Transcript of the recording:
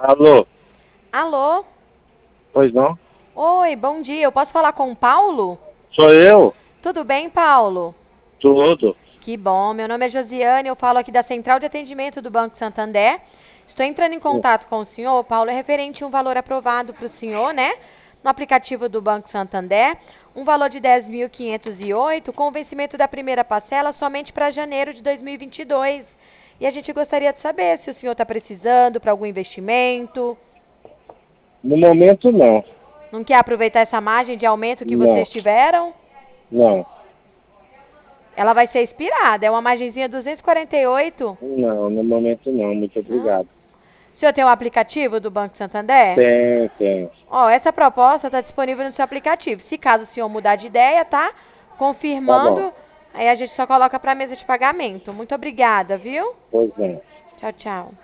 Alô? Alô? Pois não? Oi, bom dia. Eu posso falar com o Paulo? Sou eu? Tudo bem, Paulo? Tudo. Que bom. Meu nome é Josiane, eu falo aqui da Central de Atendimento do Banco Santander. Estou entrando em contato com o senhor, Paulo, é referente a um valor aprovado para o senhor, né? No aplicativo do Banco Santander, um valor de 10.508, com o vencimento da primeira parcela somente para janeiro de 2022. E a gente gostaria de saber se o senhor está precisando para algum investimento. No momento, não. Não quer aproveitar essa margem de aumento que Não. vocês tiveram? Não. Ela vai ser expirada. É uma margenzinha 248. Não, no momento não. Muito Não. obrigado. O senhor tem um aplicativo do Banco Santander? Tem, tem. Ó, essa proposta está disponível no seu aplicativo. Se caso o senhor mudar de ideia, tá? Tá bom. Confirmando, aí a gente só coloca para a mesa de pagamento. Muito obrigada, viu? Pois não. Tchau, tchau.